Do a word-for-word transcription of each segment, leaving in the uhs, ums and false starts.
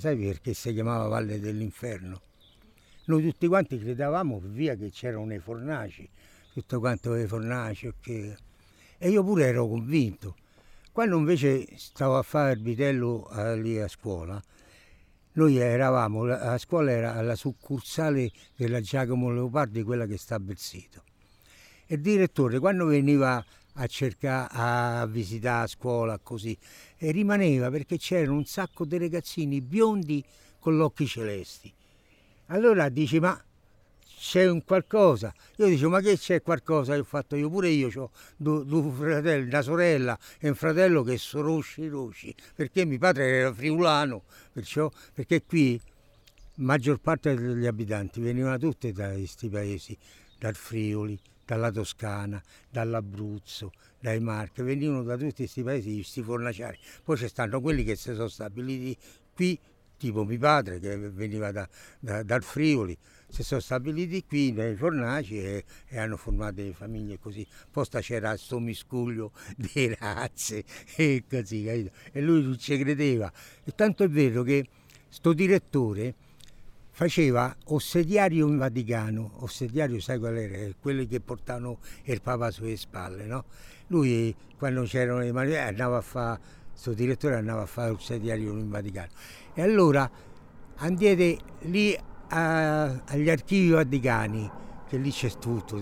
sai perché si chiamava Valle dell'Inferno? Noi tutti quanti credevamo per via che c'erano le fornaci, tutto quanto le fornaci, okay. E io pure ero convinto. Quando invece stavo a fare il vitello eh, lì a scuola, noi eravamo, la scuola era alla succursale della Giacomo Leopardi, quella che sta a Belzito. E il direttore, quando veniva a cercare, a visitare a scuola, così, e rimaneva perché c'erano un sacco di ragazzini biondi con gli occhi celesti. Allora dice, ma c'è un qualcosa? Io dicevo, ma che c'è qualcosa che ho fatto io? Pure io ho due, due fratelli, una sorella e un fratello che sono rossi rossi, perché mio padre era friulano, perciò, perché qui la maggior parte degli abitanti venivano tutti da questi paesi, dal Friuli, dalla Toscana, dall'Abruzzo, dai Marche, venivano da tutti questi paesi, questi fornaciari. Poi ci stanno quelli che si sono stabiliti qui, tipo mio padre che veniva da, da, dal Friuli, si sono stabiliti qui nei fornaci e, e hanno formato delle famiglie così. Poi c'era sto miscuglio di razze e così, capito? E lui non ci credeva. E tanto è vero che sto direttore faceva ossediario in Vaticano. Ossediario, sai qual era? Quelli che portavano il Papa sulle spalle, no? Lui, quando c'erano le manifestazioni, andava a fare, questo direttore andava a fare ossediario in Vaticano. E allora andate lì a, agli archivi vaticani, che lì c'è tutto,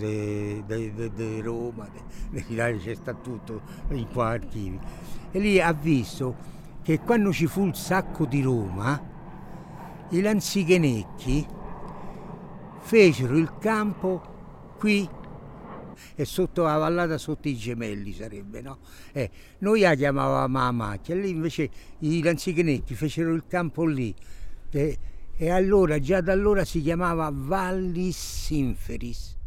di Roma, dell'Italia c'è sta tutto in qua archivi. E lì ha visto che quando ci fu il sacco di Roma, i lanzichenecchi fecero il campo qui e sotto la vallata, sotto i Gemelli sarebbe, no? Eh, noi la chiamavamo la macchia, lì invece i lanzichenecchi fecero il campo lì eh, e allora già da allora si chiamava Vallis Inferis.